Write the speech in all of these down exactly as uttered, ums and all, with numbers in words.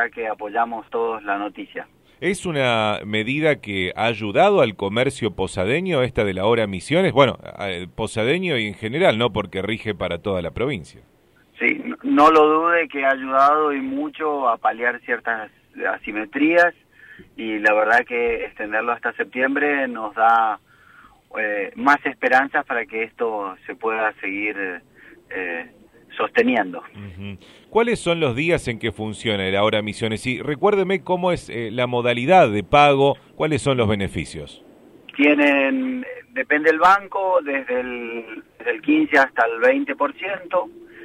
verdad que apoyamos todos la noticia. ¿Es una medida que ha ayudado al comercio posadeño, esta de la hora Misiones? Bueno, posadeño y en general, ¿no? Porque rige para toda la provincia. Sí, no, no lo dude que ha ayudado y mucho a paliar ciertas asimetrías, y la verdad que extenderlo hasta septiembre nos da eh, más esperanzas para que esto se pueda seguir eh, sosteniendo. Uh-huh. ¿Cuáles son los días en que funciona el Ahora Misiones? Y recuérdeme cómo es eh, la modalidad de pago, cuáles son los beneficios. Tienen, depende del banco, desde el, desde el quince hasta el veinte por ciento,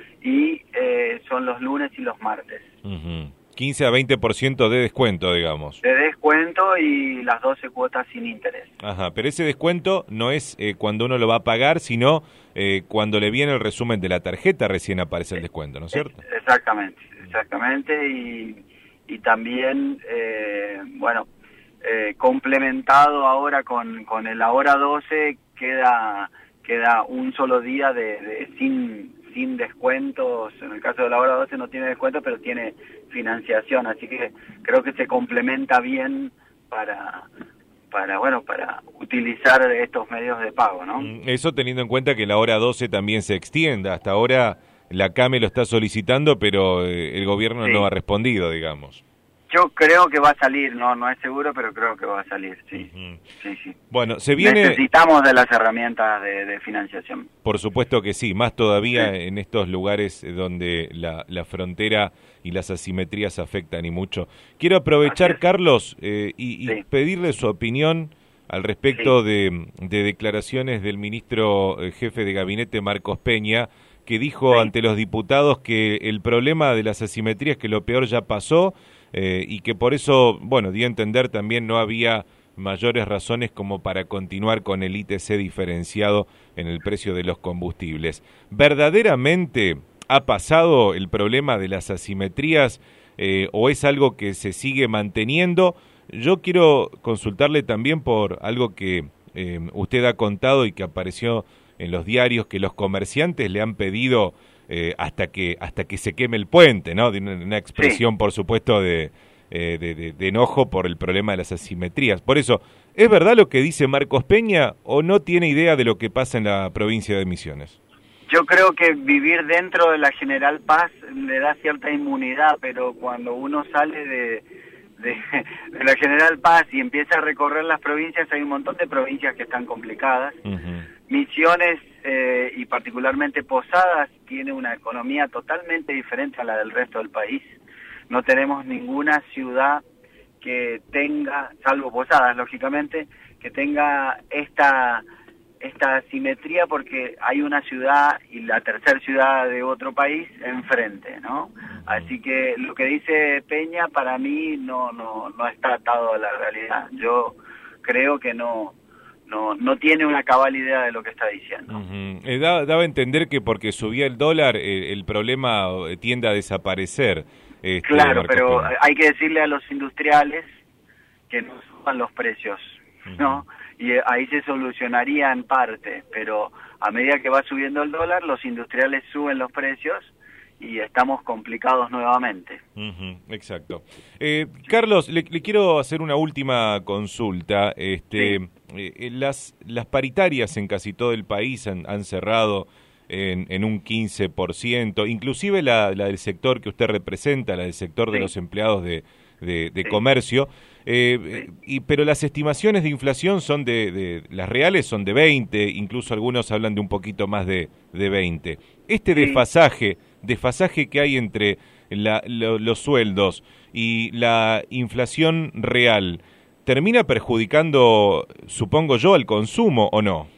y eh, son los lunes y los martes. Uh-huh. quince a veinte por ciento de descuento, digamos. De descuento y las doce cuotas sin interés. Ajá, pero ese descuento no es eh, cuando uno lo va a pagar, sino eh, cuando le viene el resumen de la tarjeta recién aparece el descuento, ¿no es cierto? Exactamente, exactamente, y, y también, eh, bueno, eh, complementado ahora con, con el Ahora doce, queda, queda un solo día de, de sin... sin descuentos. En el caso de la hora doce no tiene descuento, pero tiene financiación, así que creo que se complementa bien para, para bueno, para utilizar estos medios de pago, ¿no? Eso teniendo en cuenta que la hora doce también se extienda. Hasta ahora la CAME lo está solicitando, pero eh, el gobierno sí. no ha respondido, digamos. Yo creo que va a salir, no no es seguro, pero creo que va a salir, sí. Uh-huh. Sí, sí. Bueno, se viene... Necesitamos de las herramientas de, de financiación. Por supuesto que sí, más todavía sí. en estos lugares donde la, la frontera y las asimetrías afectan y mucho. Quiero aprovechar, Carlos, eh, y, y sí. pedirle su opinión al respecto sí. de, de declaraciones del ministro eh, jefe de gabinete, Marcos Peña, que dijo sí. ante los diputados que el problema de las asimetrías, que lo peor ya pasó, Eh, y que por eso, bueno, dio a entender también no había mayores razones como para continuar con el I T C diferenciado en el precio de los combustibles. ¿Verdaderamente ha pasado el problema de las asimetrías eh, o es algo que se sigue manteniendo? Yo quiero consultarle también por algo que eh, usted ha contado y que apareció en los diarios, que los comerciantes le han pedido Eh, hasta que hasta que se queme el puente, ¿no? De una, una expresión, sí. por supuesto, de, eh, de, de, de enojo por el problema de las asimetrías. Por eso, ¿es verdad lo que dice Marcos Peña o no tiene idea de lo que pasa en la provincia de Misiones? Yo creo que vivir dentro de la General Paz le da cierta inmunidad, pero cuando uno sale de, de, de la General Paz y empieza a recorrer las provincias, hay un montón de provincias que están complicadas. Uh-huh. Misiones eh, y particularmente Posadas tiene una economía totalmente diferente a la del resto del país. No tenemos ninguna ciudad que tenga, salvo Posadas lógicamente, que tenga esta esta asimetría, porque hay una ciudad y la tercera ciudad de otro país enfrente, ¿no? Así que lo que dice Peña para mí no no no está atado a la realidad. Yo creo que no no no tiene una cabal idea de lo que está diciendo. Uh-huh. eh, da, daba a entender que porque subía el dólar eh, el problema tiende a desaparecer. Este, claro, pero Peña. Hay que decirle a los industriales que no suban los precios, uh-huh. ¿no? Y ahí se solucionaría en parte, pero a medida que va subiendo el dólar, los industriales suben los precios y estamos complicados nuevamente. Uh-huh, exacto. Eh, Carlos, le, le quiero hacer una última consulta. Este, sí. eh, las, las paritarias en casi todo el país han, han cerrado en, en un quince por ciento, inclusive la, la del sector que usted representa, la del sector de sí. los empleados de, de, de sí. comercio. Eh, sí. y, pero las estimaciones de inflación son de, de, las reales son de veinte, incluso algunos hablan de un poquito más de, de veinte. Este sí. desfasaje, desfasaje que hay entre la, lo, los sueldos y la inflación real, ¿termina perjudicando, supongo yo, al consumo o no?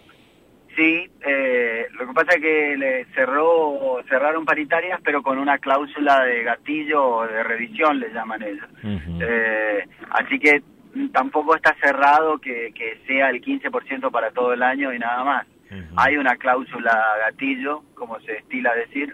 Sí, eh, lo que pasa es que le cerró, cerraron paritarias, pero con una cláusula de gatillo o de revisión, le llaman ellos. Uh-huh. Eh, así que tampoco está cerrado que, que sea el quince por ciento para todo el año y nada más. Uh-huh. Hay una cláusula gatillo, como se estila decir,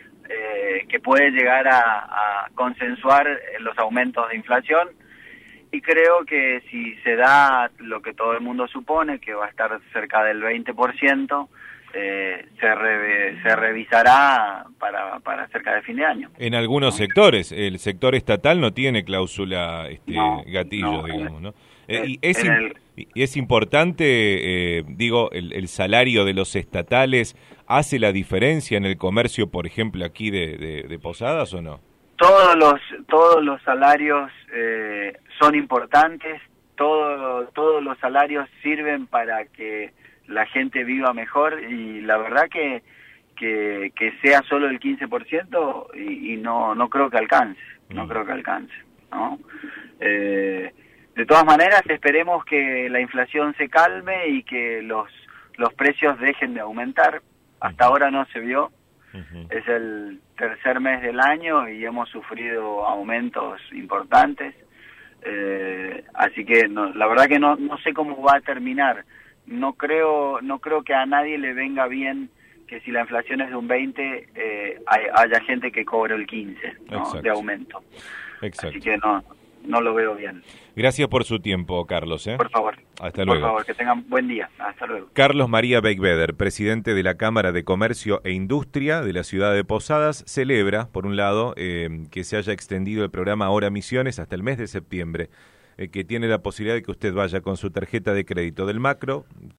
eh, que puede llegar a, a consensuar los aumentos de inflación. Y creo que si se da lo que todo el mundo supone, que va a estar cerca del veinte por ciento, eh, se, re, se revisará para, para cerca de fin de año. En algunos ¿no? sectores, el sector estatal no tiene cláusula este, no, gatillo, no, digamos, ¿no? Eh, y, es, el, y es importante, eh, digo, el, el salario de los estatales, ¿hace la diferencia en el comercio, por ejemplo, aquí de, de, de Posadas o no? Todos los, todos los salarios eh, son importantes, todo, todos los salarios sirven para que la gente viva mejor y la verdad que, que, que sea solo el quince por ciento y, y no, no creo que alcance, no mm. creo que alcance, ¿no? Eh, De todas maneras, esperemos que la inflación se calme y que los, los precios dejen de aumentar. Hasta uh-huh. ahora no se vio. Uh-huh. Es el tercer mes del año y hemos sufrido aumentos importantes. Eh, así que no, la verdad que no, no sé cómo va a terminar. No creo, no creo que a nadie le venga bien que si la inflación es de un veinte, eh, hay, haya gente que cobre el quince, ¿no? De aumento. Exacto. Así que no... no lo veo bien. Gracias por su tiempo, Carlos. ¿eh? Por favor. Hasta luego. Por favor, que tengan buen día. Hasta luego. Carlos María Beigbeder, presidente de la Cámara de Comercio e Industria de la ciudad de Posadas, celebra, por un lado, eh, que se haya extendido el programa Ahora Misiones hasta el mes de septiembre, eh, que tiene la posibilidad de que usted vaya con su tarjeta de crédito del Macro,